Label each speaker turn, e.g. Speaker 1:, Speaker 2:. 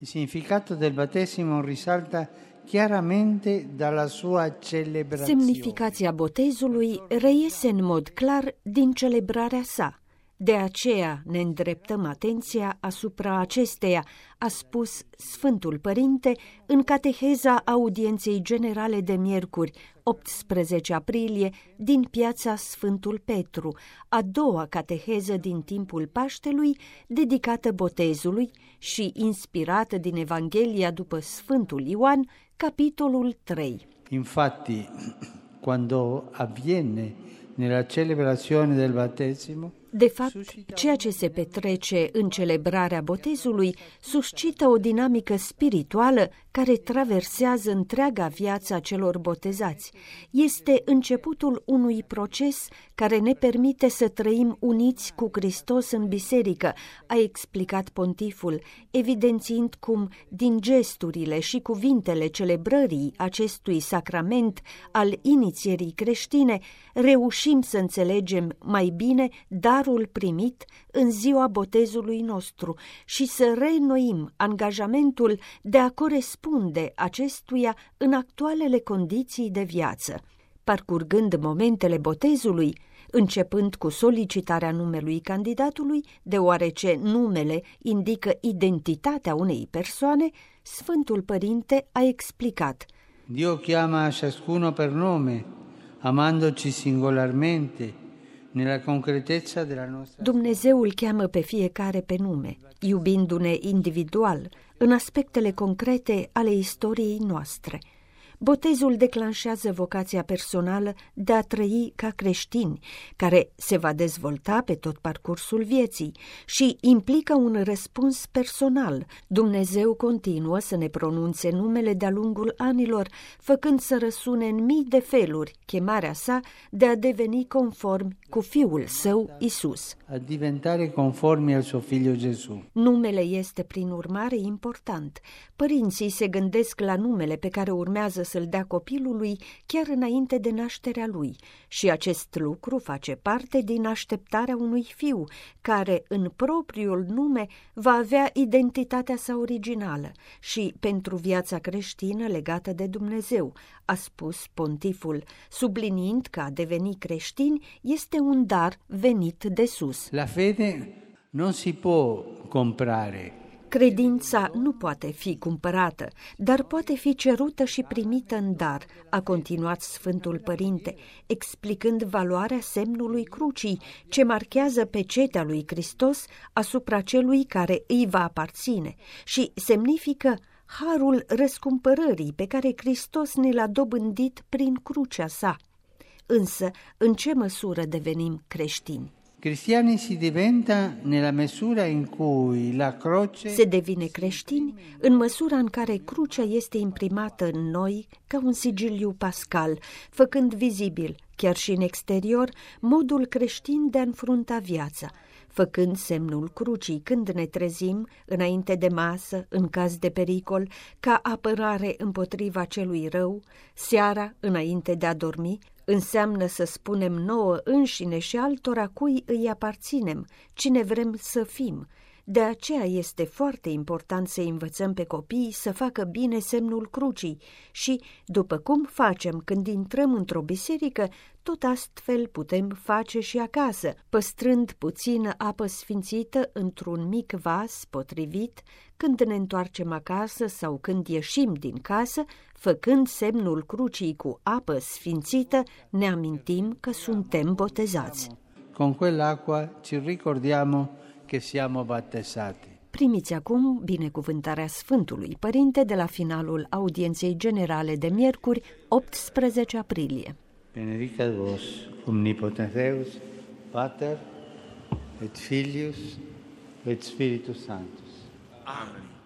Speaker 1: Il significato del battesimo risalta chiaramente dalla sua celebrazione.
Speaker 2: Semnificația botezului reiese în mod clar din celebrarea sa. De aceea ne îndreptăm atenția asupra acesteia, a spus Sfântul Părinte în cateheza audienței generale de miercuri, 18 aprilie, din piața Sfântul Petru, a doua cateheză din timpul Paștelui, dedicată botezului și inspirată din Evanghelia după Sfântul Ioan, capitolul 3.
Speaker 1: Infatti, quando avviene nella celebrazione del battesimo,
Speaker 2: de fapt, ceea ce se petrece în celebrarea botezului suscită o dinamică spirituală care traversează întreaga viață a celor botezați. Este începutul unui proces care ne permite să trăim uniți cu Hristos în biserică, a explicat pontiful, evidențiind cum, din gesturile și cuvintele celebrării acestui sacrament al inițierii creștine, reușim să înțelegem mai bine darul primit în ziua botezului nostru și să reînnoim angajamentul de a corespunde acestuia în actualele condiții de viață. Parcurgând momentele botezului, începând cu solicitarea numelui candidatului, deoarece numele indică identitatea unei persoane, Sfântul Părinte a explicat:
Speaker 1: Dio chiama a ciascuno per nome, amandoci singolarmente, nella concretezza della nostra.
Speaker 2: Dumnezeu îl cheamă pe fiecare pe nume, iubindu-ne individual, în aspectele concrete ale istoriei noastre. Botezul declanșează vocația personală de a trăi ca creștini, care se va dezvolta pe tot parcursul vieții și implică un răspuns personal. Dumnezeu continuă să ne pronunțe numele de-a lungul anilor, făcând să răsune în mii de feluri chemarea sa de a deveni conformi cu Fiul Său, Isus.
Speaker 1: A diventare conformi al suo figlio Gesù.
Speaker 2: Numele este, prin urmare, important. Părinții se gândesc la numele pe care urmează să-l dea copilului chiar înainte de nașterea lui și acest lucru face parte din așteptarea unui fiu, care în propriul nume va avea identitatea sa originală și pentru viața creștină legată de Dumnezeu, a spus pontiful, subliniind că a deveni creștini este un dar venit de sus.
Speaker 1: La fede non si può comprare.
Speaker 2: Credința nu poate fi cumpărată, dar poate fi cerută și primită în dar, a continuat Sfântul Părinte, explicând valoarea semnului crucii, ce marchează pecetea lui Hristos asupra celui care îi va aparține și semnifică harul răscumpărării pe care Hristos ne l-a dobândit prin crucea sa. Însă, în ce măsură devenim creștini?
Speaker 1: Cristiani si diventa nella misura in cui la croce.
Speaker 2: Se devine creștini în măsura în care crucea este imprimată în noi ca un sigiliu pascal, făcând vizibil, chiar și în exterior, modul creștin de a înfrunta viața, făcând semnul crucii când ne trezim, înainte de masă, în caz de pericol, ca apărare împotriva celui rău, seara, înainte de a dormi, înseamnă să spunem nouă înșine și altora cui îi aparținem, cine vrem să fim. De aceea este foarte important să învățăm pe copii să facă bine semnul crucii și, după cum facem când intrăm într-o biserică, tot astfel putem face și acasă, păstrând puțină apă sfințită într-un mic vas potrivit când ne întoarcem acasă sau când ieșim din casă, făcând semnul crucii cu apă sfințită, ne amintim că suntem botezați.
Speaker 1: Con quell'acqua ci ricordiamo che siamo battezzati.
Speaker 2: Primiți acum binecuvântarea Sfântului Părinte de la finalul audienței generale de miercuri, 18 aprilie.
Speaker 1: Benedicat vos, omnipotens Deus, Pater, et Filius, et Spiritus Sanctus.
Speaker 3: Amen.